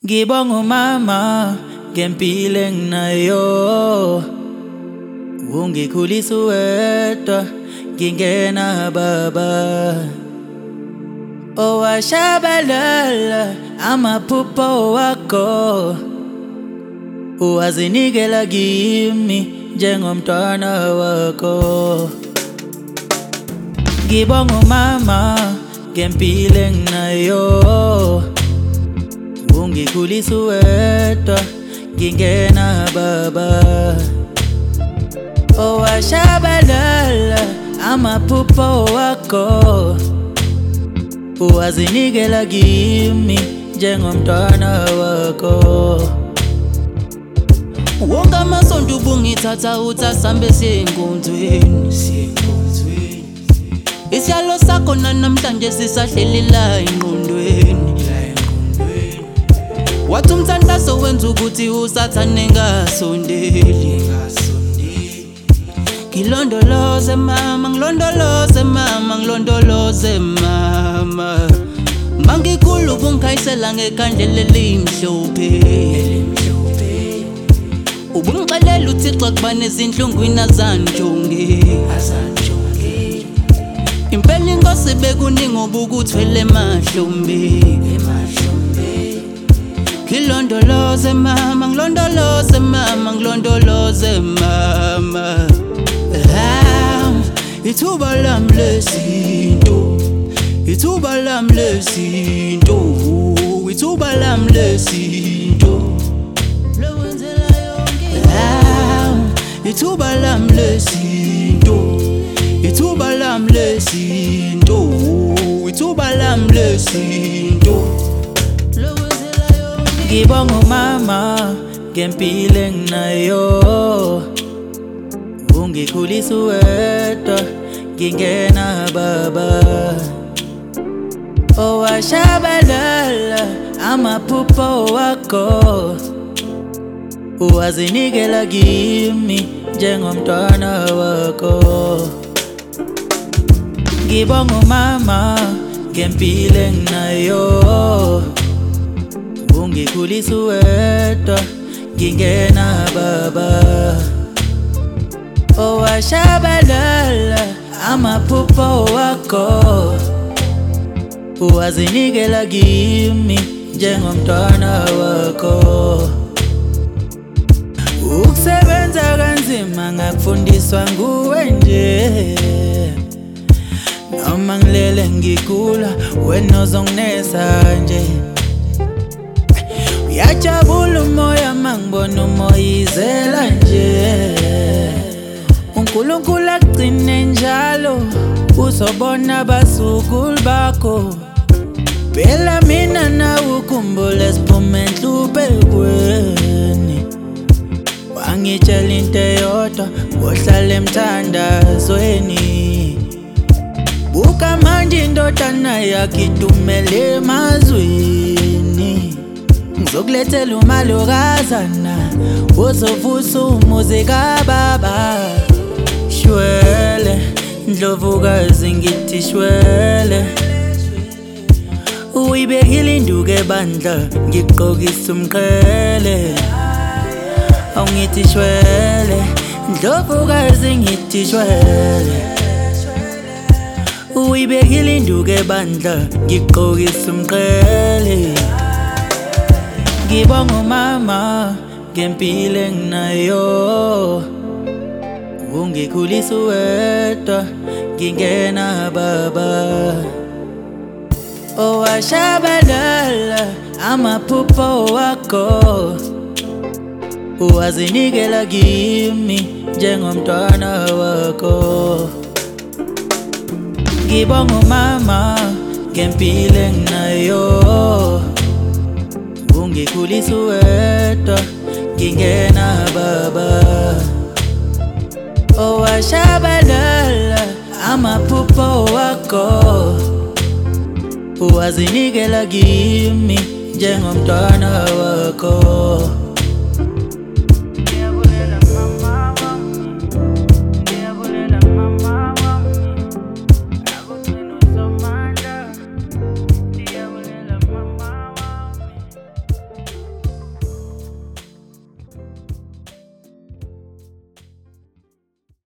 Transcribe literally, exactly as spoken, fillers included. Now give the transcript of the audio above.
Ngibonga umama ngempilo enginayo, ungikhulisa wedwa ngingena baba, owashabalala amaphupho wakho, uwazinikela kimi njengomntwana wakho. Ngibonga umama ngempilo enginayo, ungikhulisa wedwa ngingena baba, owashabalala amaphupho wakho, uwazinikela kimi njengomntwana wakho. Wonke amasonto ubungithatha uthi asambe siyenkonzweni, isiyalo sakho namhlanje sisahleli la engqondweni. Wathi umthandazo wenza ukuthi usathane ngasondeli. Ngilondoloze mama, ngilondoloze mama, ngilondoloze mama, mangikhulu ubungikhayisela ngekhandlela elimhlophe. Ubungixelela uThixo kuba nezinhlungwini azanjonge. Impela inkosi bekuningi obukuthwele emahlombe. Ngilondoloze mama, ngilondoloze mama, ngilondoloze mama, ah, ithuba lami lezinto, ithuba lami lezinto, ithuba lami lezinto, ah, ithuba lami lezinto, ithuba lami lezinto, ithuba lami lezinto. Ngibonga umama ngempilo enginayo, ungikhulisa wedwa ngingena baba, owashabalala amaphupho wakho, uwazinikela kimi njengomntwana wakho. Ngibonga umama ngempilo enginayo, ungikhulisa wedwa ngingena baba, owashabalala amaphupho wakho, uwazinikela kimi njengomntwana wakho. Ukusebenza kanzima ngakufundiswa nguwe nje, noma ngilele ngigula wena uzonginesa nje. Uyajabula umoya mangibona umoya izela nje, uNkulunkulu akugcine njalo uzobona abazukulu bakho. Phela mina nawe ukhumbule siphume enhluphekweni, wangitshela into eyodwa wohlala emthandazweni. Buka manje indodana yakho idumele emazweni, ngizokulethela umalokazana uzovusa umuzi kababa. Shwele ndlovukazi ngithi shwele, uyibekile induku ebandla ngigqokisa umqhele. Awungithi shwele ndlovukazi ngithi shwele, uyibekile induku ebandla ngigqokisa umqhele. Ngibonga umama ngempilo enginayo, ungikhulisa wedwa ngingena baba, owashabalala amaphupho wakho, uwazinikela kimi njengomntwana wakho. Ngibonga umama ngempilo enginayo, ungikhulisa wedwa ngingena baba, owashabalala amaphupho wakho, uwazinikela kimi njengomntwana wakho.